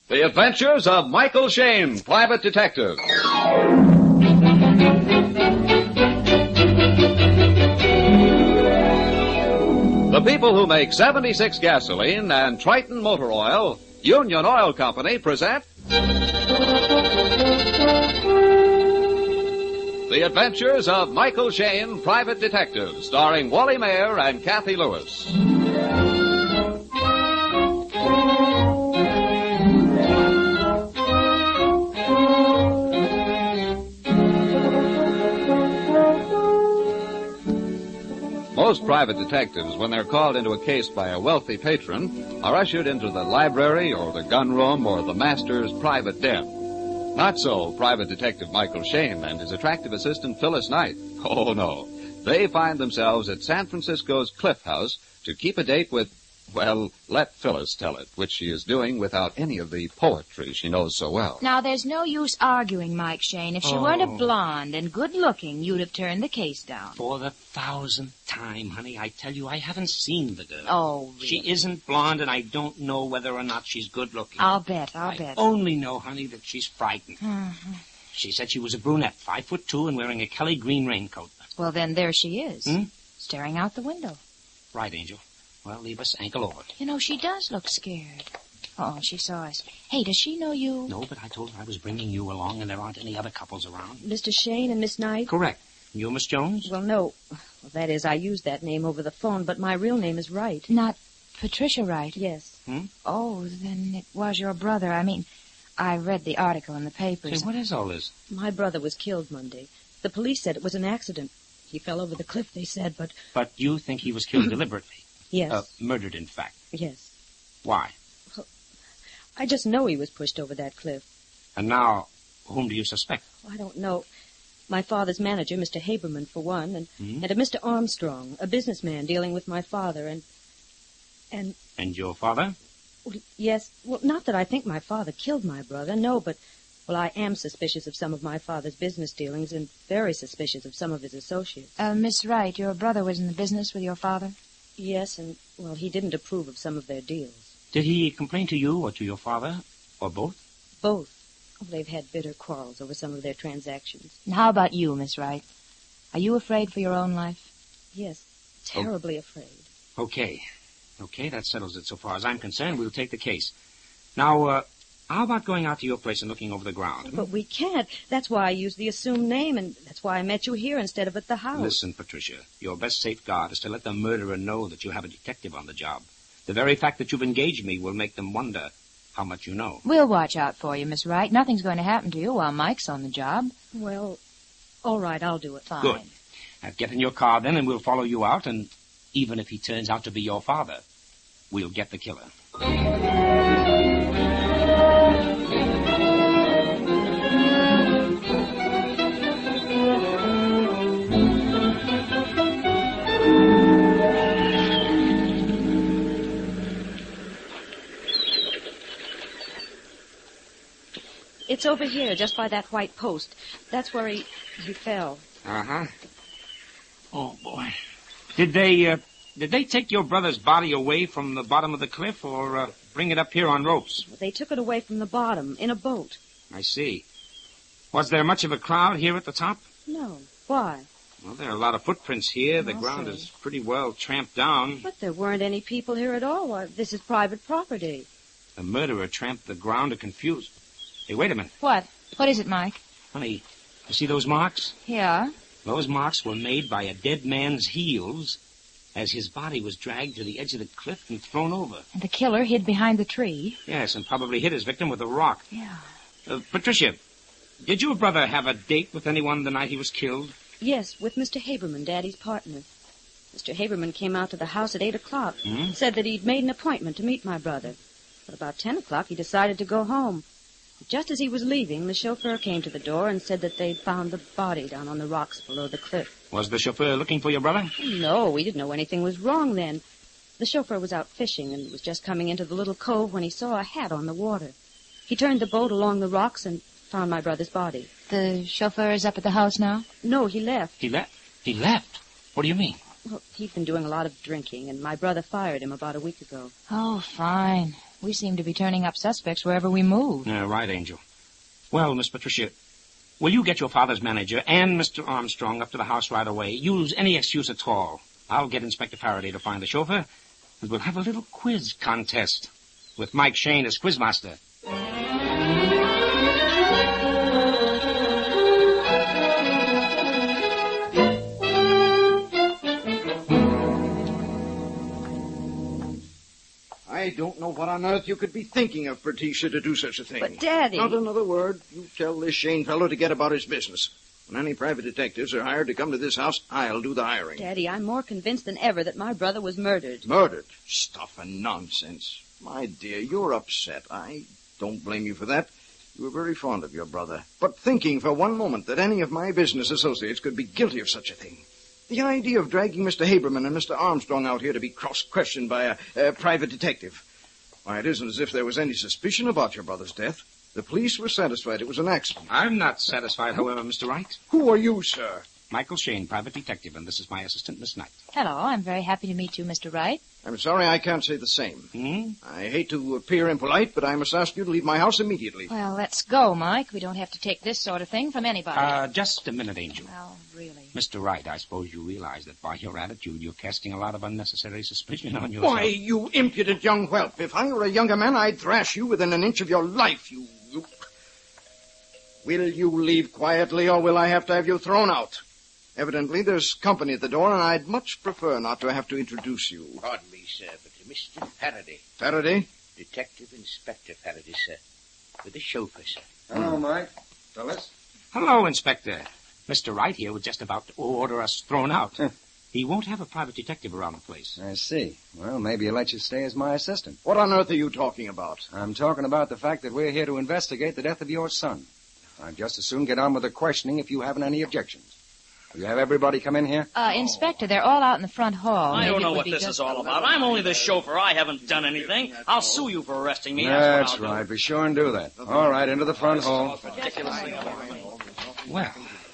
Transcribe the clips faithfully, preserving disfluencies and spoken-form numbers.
The Adventures of Michael Shayne, Private Detective. The people who make seventy-six gasoline and Triton Motor Oil, Union Oil Company, present The Adventures of Michael Shayne, Private Detective, starring Wally Mayer and Kathy Lewis. Most private detectives, when they're called into a case by a wealthy patron, are ushered into the library or the gun room or the master's private den. Not so Private Detective Michael Shayne and his attractive assistant Phyllis Knight. Oh, no. They find themselves at San Francisco's Cliff House to keep a date with, well, let Phyllis tell it, which she is doing without any of the poetry she knows so well. Now, there's no use arguing, Mike Shayne. If she Oh. weren't a blonde and good-looking, you'd have turned the case down. For the thousandth time, honey, I tell you, I haven't seen the girl. Oh, really? She isn't blonde, and I don't know whether or not she's good-looking. I'll bet, I'll I bet. only know, honey, that she's frightened. Mm-hmm. She said she was a brunette, five foot two, and wearing a Kelly green raincoat. Well, then there she is, Hmm? staring out the window. Right, Angel. Well, leave us ankle over. You know, she does look scared. Oh, she saw us. Hey, does she know you? No, but I told her I was bringing you along, and there aren't any other couples around. Mister Shayne and Miss Knight? Correct. You, Miss Jones? Well, no. Well, that is, I used that name over the phone, but my real name is Wright. Not Patricia Wright? Yes. Hmm? Oh, then it was your brother. I mean, I read the article in the papers. Say, what is all this? My brother was killed Monday. The police said it was an accident. He fell over the cliff, they said, but... But you think he was killed deliberately? Yes. Uh, murdered, in fact. Yes. Why? I just know he was pushed over that cliff. And now, whom do you suspect? I don't know. My father's manager, Mister Haberman, for one, and, Hmm? and a Mister Armstrong, a businessman dealing with my father, and... And, And your father? well, yes, well, not that I think my father killed my brother, no, but... Well, I am suspicious of some of my father's business dealings and very suspicious of some of his associates. Uh, Miss Wright, your brother was in the business with your father? Yes, and, well, he didn't approve of some of their deals. Did he complain to you or to your father? Or both? Both. Oh, they've had bitter quarrels over some of their transactions. And how about you, Miss Wright? Are you afraid for your own life? Yes, terribly afraid. Okay. Okay, that settles it so far as I'm concerned. We'll take the case. Now, uh, how about going out to your place and looking over the ground? But we can't. That's why I used the assumed name, and that's why I met you here instead of at the house. Listen, Patricia, your best safeguard is to let the murderer know that you have a detective on the job. The very fact that you've engaged me will make them wonder how much you know. We'll watch out for you, Miss Wright. Nothing's going to happen to you while Mike's on the job. Well, all right, I'll do it. Fine. Good. Now, get in your car then, and we'll follow you out, and even if he turns out to be your father, we'll get the killer. It's over here, just by that white post. That's where he, he fell. Uh-huh. Oh, boy. Did they, uh, did they take your brother's body away from the bottom of the cliff or, uh, bring it up here on ropes? They took it away from the bottom, in a boat. I see. Was there much of a crowd here at the top? No. Why? Well, there are a lot of footprints here. The I'll ground say. is pretty well tramped down. But there weren't any people here at all. Why, this is private property. The murderer tramped the ground to confuse. Hey, wait a minute. What? What is it, Mike? Honey, you see those marks? Yeah? Those marks were made by a dead man's heels as his body was dragged to the edge of the cliff and thrown over. And the killer hid behind the tree. Yes, and probably hit his victim with a rock. Yeah. Uh, Patricia, did your brother have a date with anyone the night he was killed? Yes, with Mister Haberman, Daddy's partner. Mister Haberman came out to the house at eight o'clock. Hmm? Said that he'd made an appointment to meet my brother. But about ten o'clock, he decided to go home. Just as he was leaving, the chauffeur came to the door and said that they'd found the body down on the rocks below the cliff. Was the chauffeur looking for your brother? No, we didn't know anything was wrong then. The chauffeur was out fishing and was just coming into the little cove when he saw a hat on the water. He turned the boat along the rocks and found my brother's body. The chauffeur is up at the house now? No, he left. He left? He left? What do you mean? Well, he'd been doing a lot of drinking, and my brother fired him about a week ago. Oh, fine. We seem to be turning up suspects wherever we move. Yeah, right, Angel. Well, Miss Patricia, will you get your father's manager and Mister Armstrong up to the house right away? Use any excuse at all. I'll get Inspector Faraday to find the chauffeur, and we'll have a little quiz contest with Mike Shane as quizmaster. I don't know what on earth you could be thinking of, Patricia, to do such a thing. But, Daddy... Not another word. You tell this Shane fellow to get about his business. When any private detectives are hired to come to this house, I'll do the hiring. Daddy, I'm more convinced than ever that my brother was murdered. Murdered? Stuff and nonsense. My dear, you're upset. I don't blame you for that. You were very fond of your brother. But thinking for one moment that any of my business associates could be guilty of such a thing. The idea of dragging Mister Haberman and Mister Armstrong out here to be cross-questioned by a, a private detective. Why, it isn't as if there was any suspicion about your brother's death. The police were satisfied it was an accident. I'm not satisfied, however, Mister Wright. Who are you, sir? Michael Shane, private detective, and this is my assistant, Miss Knight. Hello, I'm very happy to meet you, Mister Wright. I'm sorry I can't say the same. Hmm? I hate to appear impolite, but I must ask you to leave my house immediately. Well, let's go, Mike. We don't have to take this sort of thing from anybody. Uh, just a minute, Angel. Well, really. Mister Wright, I suppose you realize that by your attitude, you're casting a lot of unnecessary suspicion on yourself. Why, you impudent young whelp. If I were a younger man, I'd thrash you within an inch of your life, you... you... Will you leave quietly, or will I have to have you thrown out? Evidently, there's company at the door, and I'd much prefer not to have to introduce you. Pardon me, sir, but Mister Faraday. Faraday? Detective Inspector Faraday, sir. With the chauffeur, sir. Hello, Mike. Phyllis? Hello, Inspector. Mister Wright here was just about to order us thrown out. He won't have a private detective around the place. I see. Well, maybe he'll let you stay as my assistant. What on earth are you talking about? I'm talking about the fact that we're here to investigate the death of your son. I'd just as soon get on with the questioning if you haven't any objections. Will you have everybody come in here? Uh, Inspector, they're all out in the front hall. I Maybe don't it know would what be this just- is all about. I'm only the chauffeur. I haven't done anything. I'll sue you for arresting me. That's That's what I'll right. Be sure and do that. All right, into the front hall. do. Ridiculously. Well,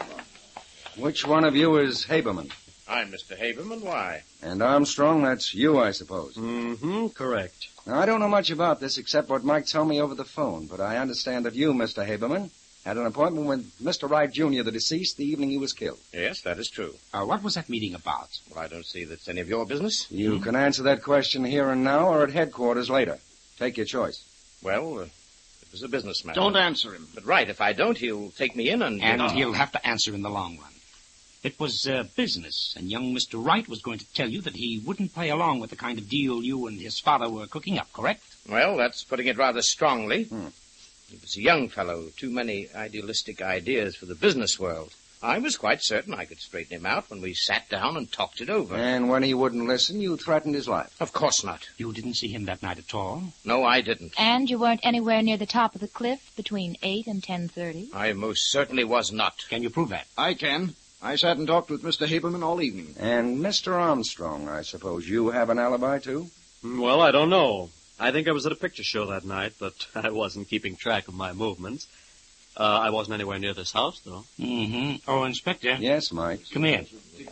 Which one of you is Haberman? I'm Mister Haberman. Why? And Armstrong, that's you, I suppose. Mm-hmm, correct. Now, I don't know much about this except what Mike told me over the phone, but I understand that you, Mister Haberman, had an appointment with Mister Wright, Junior, the deceased, the evening he was killed. Yes, that is true. uh, what was that meeting about? Well, I don't see that's any of your business. You can answer that question here and now or at headquarters later. Take your choice. Well, uh, it was a business matter. Don't answer him. But right, if I don't, he'll take me in and... And Oh. he'll have to answer in the long run. It was uh, business, and young Mister Wright was going to tell you that he wouldn't play along with the kind of deal you and his father were cooking up, correct? Well, that's putting it rather strongly. Hmm. He was a young fellow, too many idealistic ideas for the business world. I was quite certain I could straighten him out when we sat down and talked it over. And when he wouldn't listen, you threatened his life. Of course not. You didn't see him that night at all? No, I didn't. And you weren't anywhere near the top of the cliff between eight and ten thirty? I most certainly was not. Can you prove that? I can. I sat and talked with Mister Haberman all evening. And Mister Armstrong, I suppose you have an alibi, too? Well, I don't know. I think I was at a picture show that night, but I wasn't keeping track of my movements. Uh, I wasn't anywhere near this house, though. Mm-hmm. Oh, Inspector. Yes, Mike. Come here.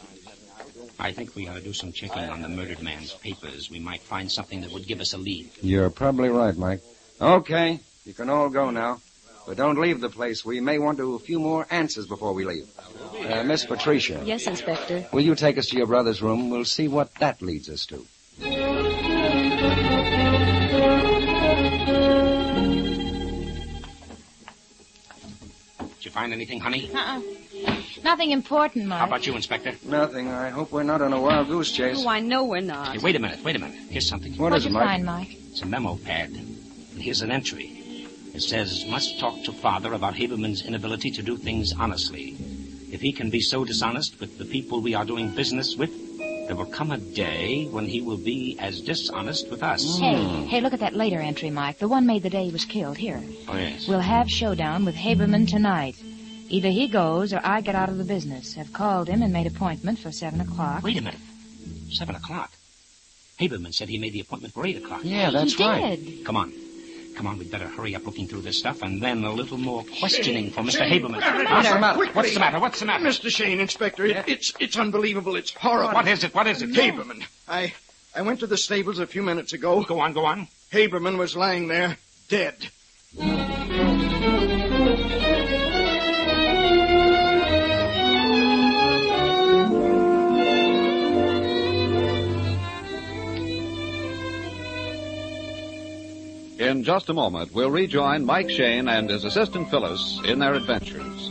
I think we ought to do some checking on the murdered man's papers. We might find something that would give us a lead. You're probably right, Mike. Okay, you can all go now. But don't leave the place. We may want to a few more answers before we leave. Uh, Miss Patricia. Yes, Inspector. Will you take us to your brother's room? We'll see what that leads us to. Did you find anything, honey? Uh-uh. Nothing important, Mike. How about you, Inspector? Nothing. I hope we're not on a wild goose chase. Oh, I know we're not. Hey, wait a minute, wait a minute. Here's something. What What'd is it, you Mike? find, Mike? It's a memo pad. And here's an entry. It says, must talk to father about Haberman's inability to do things honestly. If he can be so dishonest with the people we are doing business with, there will come a day when he will be as dishonest with us. Hey, hey, look at that later entry, Mike. The one made the day he was killed. Here. Oh, yes. We'll have showdown with Haberman tonight. Either he goes or I get out of the business. I've called him and made appointment for seven o'clock. Wait a minute. Seven o'clock. Haberman said he made the appointment for eight o'clock. Yeah, that's he right. did. Come on. Come on, we'd better hurry up looking through this stuff, and then a little more questioning for Mister Shane, Haberman. quickly, What's the matter? quickly. What's the matter? What's the matter? Mister Shane, Inspector, it, it's it's unbelievable. It's horrible. What is it? What is it? Haberman. I I went to the stables a few minutes ago. Go on, go on. Haberman was lying there, dead. In just a moment, we'll rejoin Mike Shane and his assistant Phyllis in their adventures.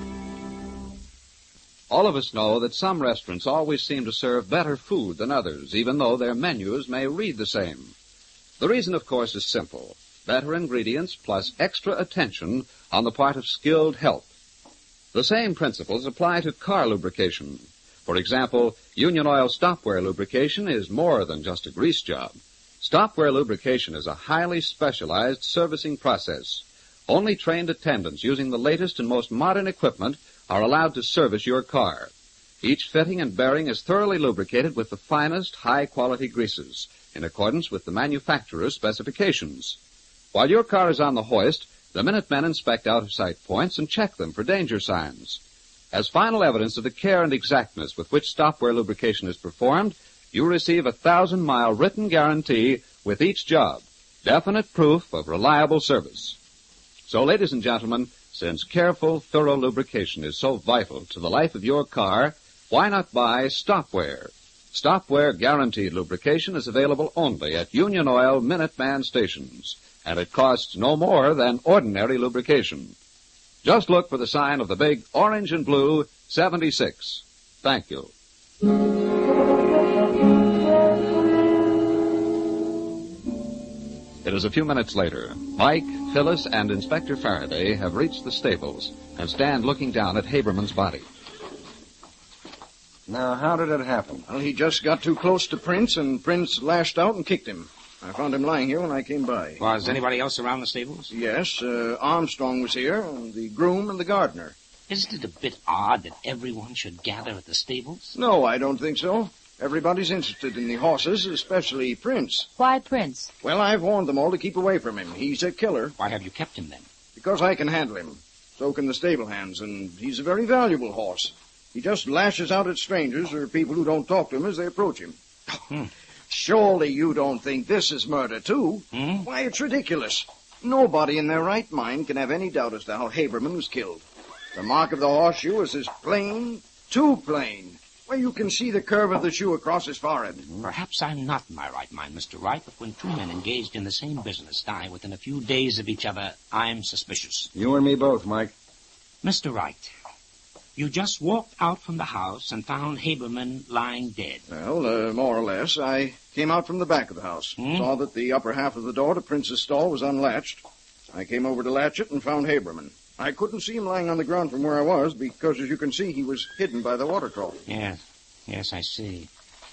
All of us know that some restaurants always seem to serve better food than others, even though their menus may read the same. The reason, of course, is simple. Better ingredients plus extra attention on the part of skilled help. The same principles apply to car lubrication. For example, Union Oil Stopwear lubrication is more than just a grease job. Stopwear lubrication is a highly specialized servicing process. Only trained attendants using the latest and most modern equipment are allowed to service your car. Each fitting and bearing is thoroughly lubricated with the finest, high-quality greases, in accordance with the manufacturer's specifications. While your car is on the hoist, the Minutemen inspect out-of-sight points and check them for danger signs. As final evidence of the care and exactness with which Stopwear lubrication is performed, you receive a thousand-mile written guarantee with each job, definite proof of reliable service. So, ladies and gentlemen, since careful, thorough lubrication is so vital to the life of your car, why not buy Stopwear? Stopwear guaranteed lubrication is available only at Union Oil Minuteman stations, and it costs no more than ordinary lubrication. Just look for the sign of the big orange and blue seventy-six. Thank you. It is a few minutes later. Mike, Phyllis, and Inspector Faraday have reached the stables and stand looking down at Haberman's body. Now, how did it happen? Well, he just got too close to Prince, and Prince lashed out and kicked him. I found him lying here when I came by. Was anybody else around the stables? Yes, uh, Armstrong was here, and the groom and the gardener. Isn't it a bit odd that everyone should gather at the stables? No, I don't think so. Everybody's interested in the horses, especially Prince. Why Prince? Well, I've warned them all to keep away from him. He's a killer. Why have you kept him then? Because I can handle him. So can the stable hands, and he's a very valuable horse. He just lashes out at strangers or people who don't talk to him as they approach him. Hmm. Surely you don't think this is murder, too? Hmm? Why, it's ridiculous. Nobody in their right mind can have any doubt as to how Haberman was killed. The mark of the horseshoe is as plain, too plain. Well, you can see the curve of the shoe across his forehead. Perhaps I'm not in my right mind, Mister Wright, but when two men engaged in the same business die within a few days of each other, I'm suspicious. You and me both, Mike. Mister Wright, you just walked out from the house and found Haberman lying dead. Well, uh, more or less. I came out from the back of the house, Hmm? saw that the upper half of the door to Prince's stall was unlatched. I came over to latch it and found Haberman. I couldn't see him lying on the ground from where I was because, as you can see, he was hidden by the water trough. Yes, yes, I see.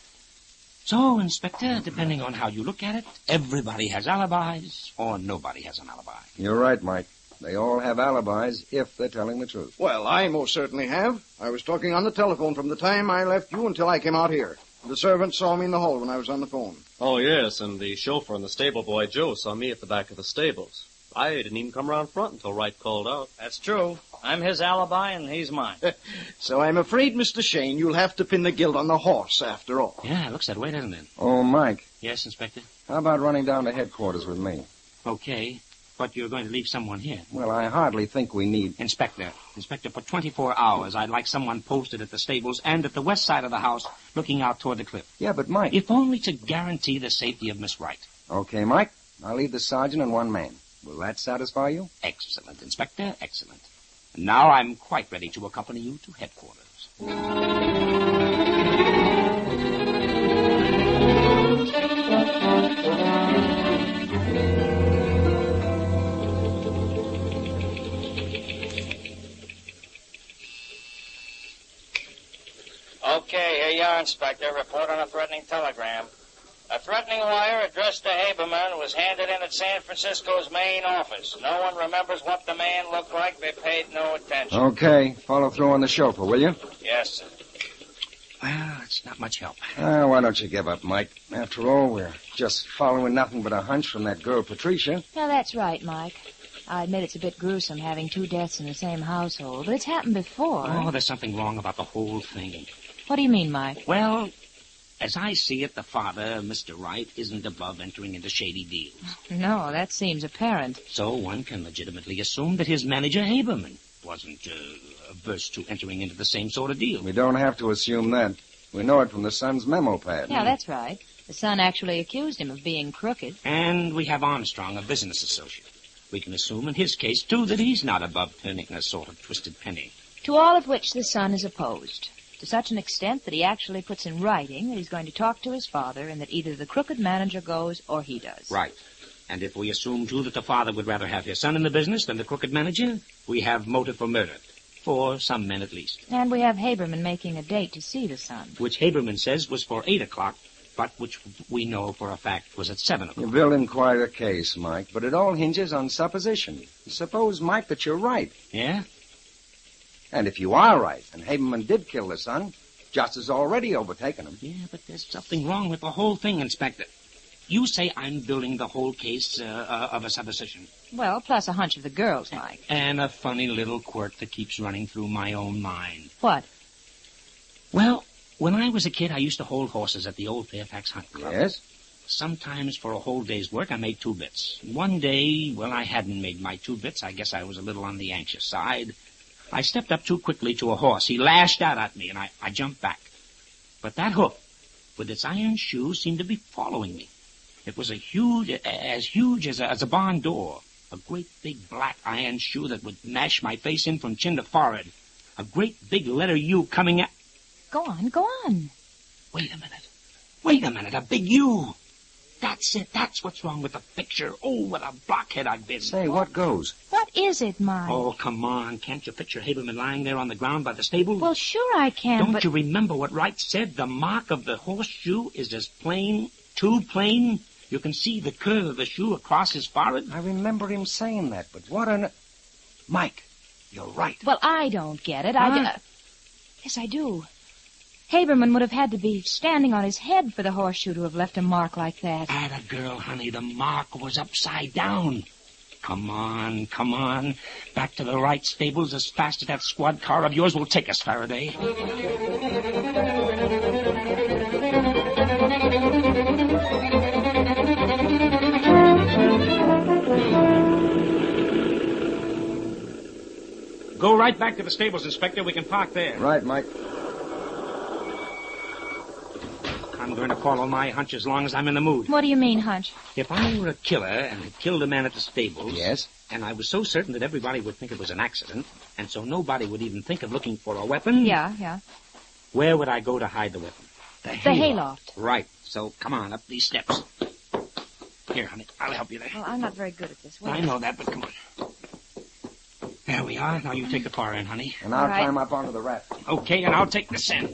So, Inspector, depending on how you look at it, everybody has alibis or nobody has an alibi. You're right, Mike. They all have alibis if they're telling the truth. Well, I most certainly have. I was talking on the telephone from the time I left you until I came out here. The servant saw me in the hall when I was on the phone. Oh, yes, and the chauffeur and the stable boy, Joe, saw me at the back of the stables. I didn't even come around front until Wright called out. That's true. I'm his alibi, and he's mine. So I'm afraid, Mister Shane, you'll have to pin the guilt on the horse after all. Yeah, it looks that way, doesn't it? Oh, Mike, Yes, Inspector? how about running down to headquarters with me? Okay, but you're going to leave someone here. Well, I hardly think we need... Inspector, Inspector, for twenty-four hours, I'd like someone posted at the stables and at the west side of the house looking out toward the cliff. Yeah, but Mike... If only to guarantee the safety of Miss Wright. Okay, Mike, I'll leave the sergeant and one man. Will that satisfy you? Excellent, Inspector, excellent. And now I'm quite ready to accompany you to headquarters. Okay, here you are, Inspector. Report on a threatening telegram. A threatening wire addressed to Haberman was handed in at San Francisco's main office. No one remembers what the man looked like. They paid no attention. Okay, follow through on the chauffeur, will you? Yes, sir. Well, it's not much help. Ah, why don't you give up, Mike? After all, we're just following nothing but a hunch from that girl, Patricia. No, that's right, Mike. I admit it's a bit gruesome having two deaths in the same household, but it's happened before. Oh, there's something wrong about the whole thing. What do you mean, Mike? Well, As I see it, the father, Mister Wright, isn't above entering into shady deals. No, that seems apparent. So one can legitimately assume that his manager, Haberman, wasn't uh, averse to entering into the same sort of deal. We don't have to assume that. We know it from the son's memo pad. Yeah, that's right. The son actually accused him of being crooked. And we have Armstrong, a business associate. We can assume in his case, too, that he's not above turning a sort of twisted penny. To all of which the son is opposed, to such an extent that he actually puts in writing that he's going to talk to his father and that either the crooked manager goes or he does. Right. And if we assume, too, that the father would rather have his son in the business than the crooked manager, we have motive for murder. For some men at least. And we have Haberman making a date to see the son. Which Haberman says was for eight o'clock, but which we know for a fact was at seven o'clock. You're building quite a case, Mike, but it all hinges on supposition. Suppose, Mike, that you're right. Yeah? And if you are right, and Haberman did kill the son, justice has already overtaken him. Yeah, but there's something wrong with the whole thing, Inspector. You say I'm building the whole case uh, uh, of a supposition. Well, plus a hunch of the girls, Mike. And a funny little quirk that keeps running through my own mind. What? Well, when I was a kid, I used to hold horses at the old Fairfax Hunt Club. Yes? Sometimes for a whole day's work, I made two bits. One day, well, I hadn't made my two bits. I guess I was a little on the anxious side. I stepped up too quickly to a horse. He lashed out at me, and I, I jumped back. But that hoof, with its iron shoe, seemed to be following me. It was a huge, as huge as a, as a barn door. A great big black iron shoe that would mash my face in from chin to forehead. A great big letter U coming at... Go on, go on. Wait a minute. Wait a minute, a big U. That's it. That's what's wrong with the picture. Oh, what a blockhead I've been. Say, what goes? What is it, Mike? Oh, come on. Can't you picture Haberman lying there on the ground by the stable? Well, sure I can, Don't but... you remember what Wright said? The mark of the horseshoe is as plain, too plain. You can see the curve of the shoe across his forehead. I remember him saying that, but what on... Mike, you're right. Well, I don't get it. Huh? I... Uh, yes, I do. Haberman would have had to be standing on his head for the horseshoe to have left a mark like that. Atta girl, honey, the mark was upside down. Come on, come on. Back to the Wright stables as fast as that squad car of yours will take us, Faraday. Go right back to the stables, Inspector. We can park there. Right, Mike. I'm going to follow my hunch as long as I'm in the mood. What do you mean, hunch? If I were a killer and had killed a man at the stables... Yes? And I was so certain that everybody would think it was an accident, and so nobody would even think of looking for a weapon... Yeah, yeah. Where would I go to hide the weapon? The, The hayloft. hayloft. Right. So come on, up these steps. Here, honey, I'll help you there. Well, I'm not very good at this. Wait. I know that, but come on. There we are. Now you take the far end, honey. And I'll All right. climb up onto the raft. Okay, and I'll take the scent.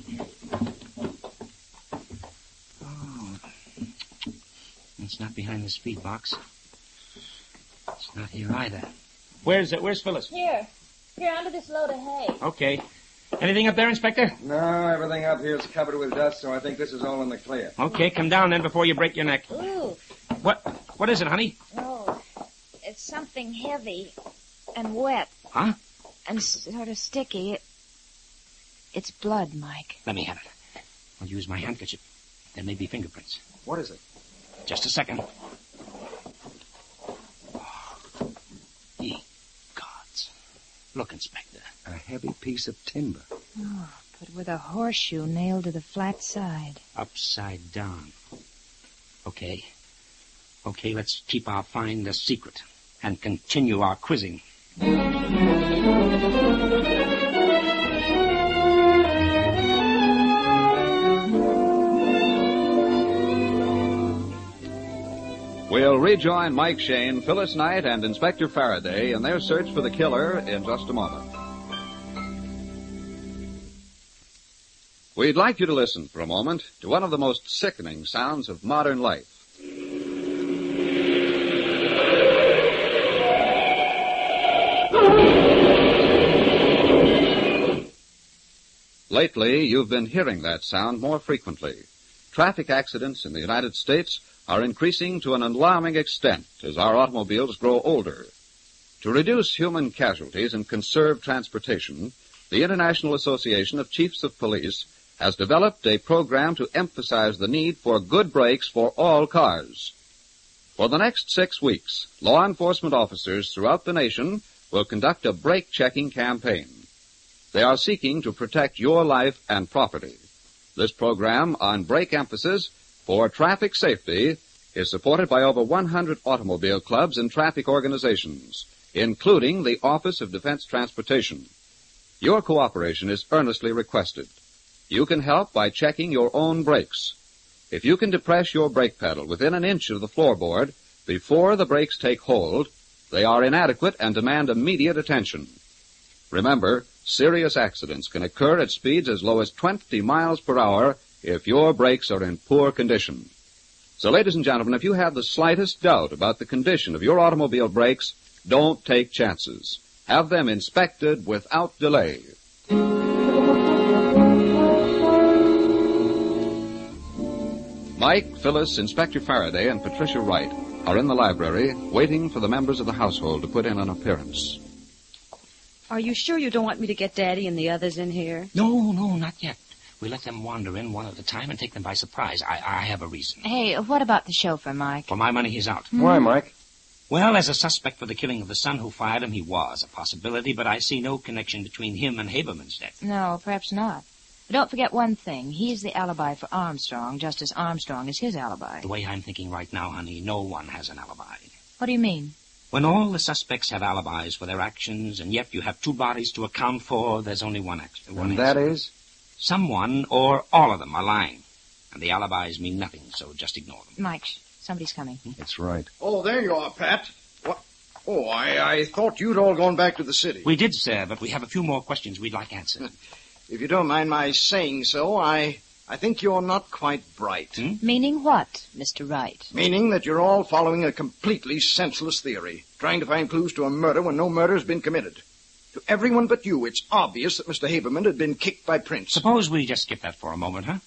Oh. It's not behind the speed box. It's not here either. Where's it? Where's Phyllis? Here. Here, under this load of hay. Okay. Anything up there, Inspector? No, everything up here is covered with dust, so I think this is all in the clear. Okay, come down then before you break your neck. Ooh, What? What is it, honey? no. It's something heavy and wet Huh? and sort of sticky. It, it's blood, Mike. Let me have it. I'll use my handkerchief. There may be fingerprints. What is it? Just a second. Oh, ye gods. Look, Inspector. A heavy piece of timber. Oh, but with a horseshoe nailed to the flat side. Upside down. Okay. Okay, let's keep our find a secret and continue our quizzing. We'll rejoin Mike Shane, Phyllis Knight, and Inspector Faraday in their search for the killer in just a moment. We'd like you to listen for a moment to one of the most sickening sounds of modern life. Lately, you've been hearing that sound more frequently. Traffic accidents in the United States are increasing to an alarming extent as our automobiles grow older. To reduce human casualties and conserve transportation, the International Association of Chiefs of Police has developed a program to emphasize the need for good brakes for all cars. For the next six weeks, law enforcement officers throughout the nation will conduct a brake-checking campaign. They are seeking to protect your life and property. This program on brake emphasis for traffic safety is supported by over one hundred automobile clubs and traffic organizations, including the Office of Defense Transportation. Your cooperation is earnestly requested. You can help by checking your own brakes. If you can depress your brake pedal within an inch of the floorboard before the brakes take hold, they are inadequate and demand immediate attention. Remember, serious accidents can occur at speeds as low as twenty miles per hour if your brakes are in poor condition. So, ladies and gentlemen, if you have the slightest doubt about the condition of your automobile brakes, don't take chances. Have them inspected without delay. Mike, Phyllis, Inspector Faraday, and Patricia Wright are in the library waiting for the members of the household to put in an appearance. Are you sure you don't want me to get Daddy and the others in here? No, no, not yet. We let them wander in one at a time and take them by surprise. I, I have a reason. Hey, what about the chauffeur, Mike? For my money, he's out. Why, Mike? Well, as a suspect for the killing of the son who fired him, he was a possibility, but I see no connection between him and Haberman's death. No, perhaps not. But don't forget one thing. He's the alibi for Armstrong, just as Armstrong is his alibi. The way I'm thinking right now, honey, no one has an alibi. What do you mean? When all the suspects have alibis for their actions, and yet you have two bodies to account for, there's only one action. And that is? Someone or all of them are lying. And the alibis mean nothing, so just ignore them. Mike, shh, somebody's coming. That's right. Oh, there you are, Pat. What? Oh, I, I thought you'd all gone back to the city. We did, sir, but we have a few more questions we'd like answered. If you don't mind my saying so, I I think you're not quite bright. Hmm? Meaning what, Mister Wright? Meaning that you're all following a completely senseless theory, trying to find clues to a murder when no murder has been committed. To everyone but you, it's obvious that Mister Haberman had been kicked by Prince. Suppose we just skip that for a moment, huh?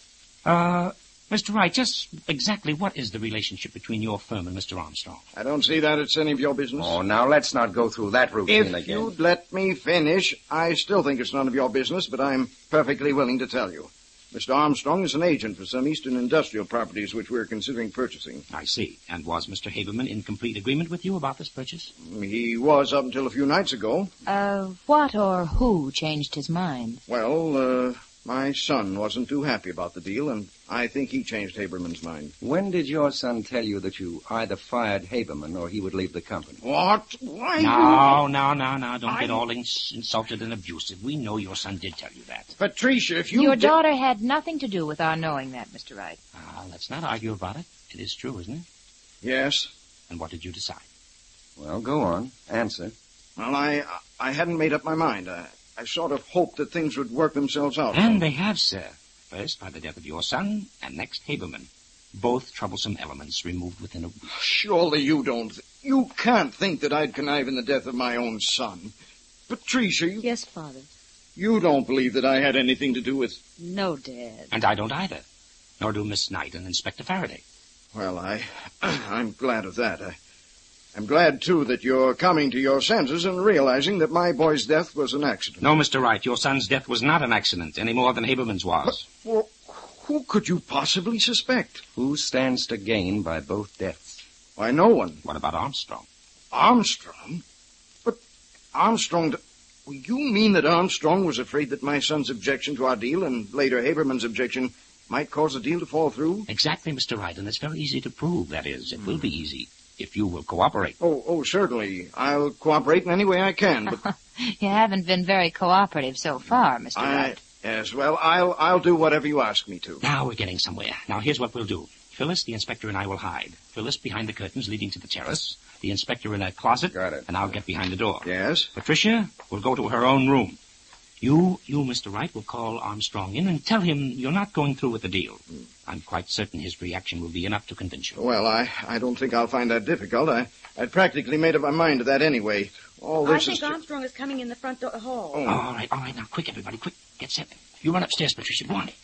Uh, Mister Wright, just exactly what is the relationship between your firm and Mister Armstrong? I don't see that it's any of your business. Oh, now let's not go through that routine If again. you'd let me finish, I still think it's none of your business, but I'm perfectly willing to tell you. Mister Armstrong is an agent for some eastern industrial properties which we're considering purchasing. I see. And was Mister Haberman in complete agreement with you about this purchase? He was up until a few nights ago. Uh, what or who changed his mind? Well, uh, my son wasn't too happy about the deal, and I think he changed Haberman's mind. When did your son tell you that you either fired Haberman or he would leave the company? What? Why? No, no, no, no. Don't I... get all ins- insulted and abusive. We know your son did tell you that. Patricia, if you... Your di- daughter had nothing to do with our knowing that, Mister Wright. Ah, let's not argue about it. It is true, isn't it? Yes. And what did you decide? Well, go on. Answer. Well, I I hadn't made up my mind. I, I sort of hoped that things would work themselves out. And they have, sir. First by the death of your son, and next Haberman. Both troublesome elements removed within a week. Surely you don't... Th- you can't think that I'd connive in the death of my own son. Patricia, you... Yes, Father. You don't believe that I had anything to do with... No, Dad. And I don't either. Nor do Miss Knight and Inspector Faraday. Well, I... I'm glad of that. I, I'm glad, too, that you're coming to your senses and realizing that my boy's death was an accident. No, Mister Wright, your son's death was not an accident, any more than Haberman's was. But, well, who could you possibly suspect? Who stands to gain by both deaths? Why, no one. What about Armstrong? Armstrong? But Armstrong... Well, you mean that Armstrong was afraid that my son's objection to our deal and later Haberman's objection might cause the deal to fall through? Exactly, Mister Wright, and it's very easy to prove, that is. It will be easy, if you will cooperate. Oh, oh, certainly. I'll cooperate in any way I can, but... You haven't been very cooperative so far, Mister I... Wright. Yes, well, I'll I'll do whatever you ask me to. Now we're getting somewhere. Now here's what we'll do. Phyllis, the inspector, and I will hide. Phyllis behind the curtains leading to the terrace. The inspector in a closet. Got it. And I'll get behind the door. Yes? Patricia will go to her own room. You, you, Mister Wright, will call Armstrong in and tell him you're not going through with the deal. Mm. I'm quite certain his reaction will be enough to convince you. Well, I, I don't think I'll find that difficult. I, I'd practically made up my mind to that anyway. All this I think is Armstrong is coming in the front door hall. Oh. All right, all right. Now, quick, everybody, quick. Get set. You run upstairs, Patricia. Go on.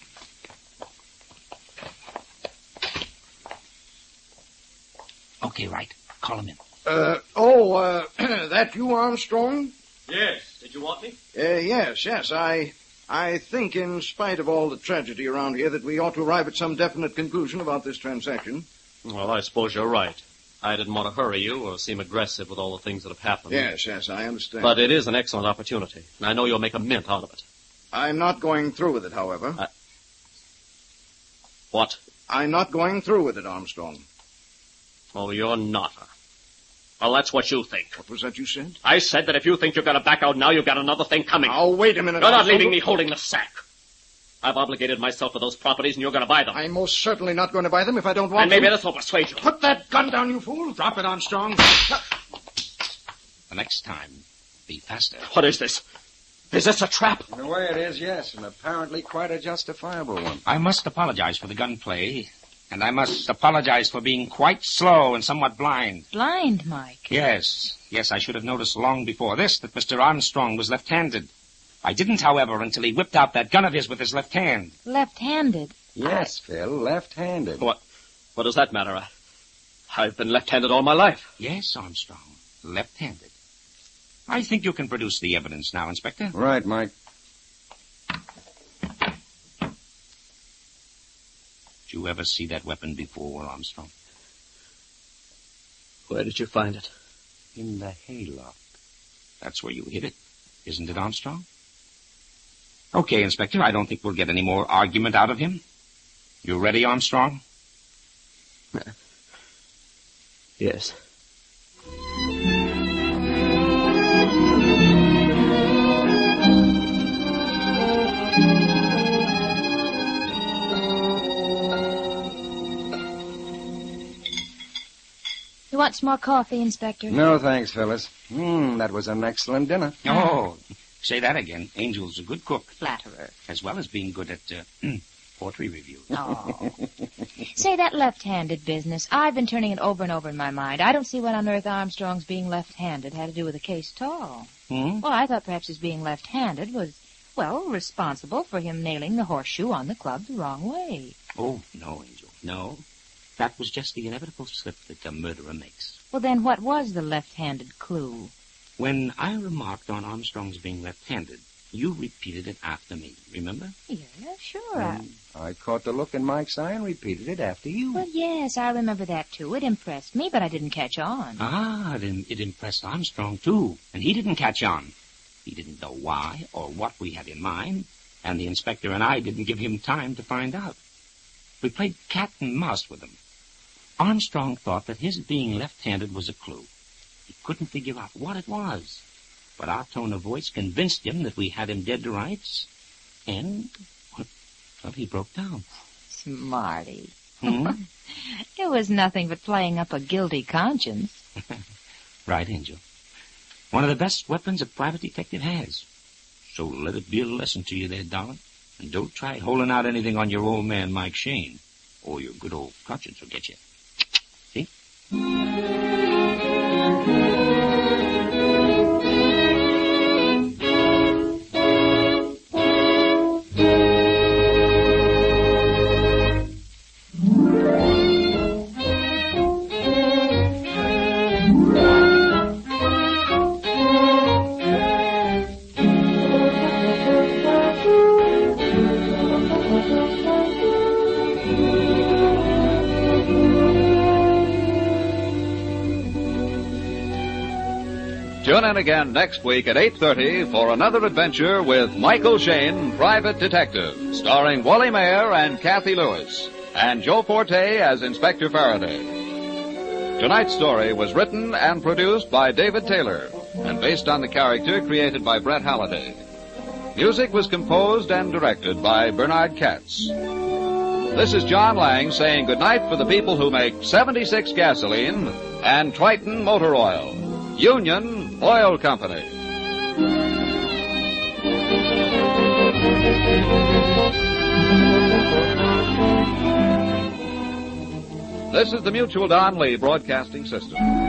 Okay, right. Call him in. Uh, oh, uh, that you, Armstrong? Yes. Did you want me? Uh, yes, yes. I I think, in spite of all the tragedy around here, that we ought to arrive at some definite conclusion about this transaction. Well, I suppose you're right. I didn't want to hurry you or seem aggressive with all the things that have happened. Yes, yes, I understand. But it is an excellent opportunity, and I know you'll make a mint out of it. I'm not going through with it, however. I... What? I'm not going through with it, Armstrong. Oh, you're not. Well, that's what you think. What was that you said? I said that if you think you're going to back out now, you've got another thing coming. Oh, wait a minute. You're not Armstrong. leaving me holding the sack. I've obligated myself to those properties, and you're going to buy them. I'm most certainly not going to buy them if I don't want and maybe to. this will persuade you. Put that gun down, you fool. Drop it, Armstrong. The next time, be faster. What is this? Is this a trap? In a way it is, yes, and apparently quite a justifiable one. I must apologize for the gunplay, and I must apologize for being quite slow and somewhat blind. Blind, Mike? Yes. Yes, I should have noticed long before this that Mister Armstrong was left-handed. I didn't, however, until he whipped out that gun of his with his left hand. Left-handed? Yes, I... Phil, left-handed. What? What does that matter? I, I've been left-handed all my life. Yes, Armstrong, left-handed. I think you can produce the evidence now, Inspector. Right, Mike. Did you ever see that weapon before, Armstrong? Where did you find it? In the hayloft. That's where you hid it, isn't it, Armstrong? Okay, Inspector, I don't think we'll get any more argument out of him. You ready, Armstrong? Yes. You want some more coffee, Inspector? No, thanks, Phyllis. Hmm, that was an excellent dinner. Oh, say that again. Angel's a good cook. Flatterer. As well as being good at uh, poetry reviews. Oh. Say, that left-handed business, I've been turning it over and over in my mind. I don't see what on earth Armstrong's being left-handed had to do with the case at all. Hmm? Well, I thought perhaps his being left-handed was, well, responsible for him nailing the horseshoe on the club the wrong way. Oh, no, Angel, no. That was just the inevitable slip that the murderer makes. Well, then what was the left-handed clue? When I remarked on Armstrong's being left-handed, you repeated it after me, remember? Yeah, sure. Um, I caught the look in Mike's eye and repeated it after you. Well, yes, I remember that, too. It impressed me, but I didn't catch on. Ah, then it impressed Armstrong, too, and he didn't catch on. He didn't know why or what we had in mind, and the inspector and I didn't give him time to find out. We played cat and mouse with him. Armstrong thought that his being left-handed was a clue. He couldn't figure out what it was. But our tone of voice convinced him that we had him dead to rights. And, well, he broke down. Smarty. Hmm? It was nothing but playing up a guilty conscience. Right, Angel. One of the best weapons a private detective has. So let it be a lesson to you there, darling. And don't try holding out anything on your old man, Mike Shane, or your good old conscience will get you. See? Tune in again next week at eight thirty for another adventure with Michael Shane, Private Detective, starring Wally Mayer and Kathy Lewis, and Joe Forte as Inspector Faraday. Tonight's story was written and produced by David Taylor and based on the character created by Brett Halliday. Music was composed and directed by Bernard Katz. This is John Lang saying goodnight for the people who make seventy-six gasoline and Triton Motor Oil. Union Oil Company. This is the Mutual Don Lee Broadcasting System.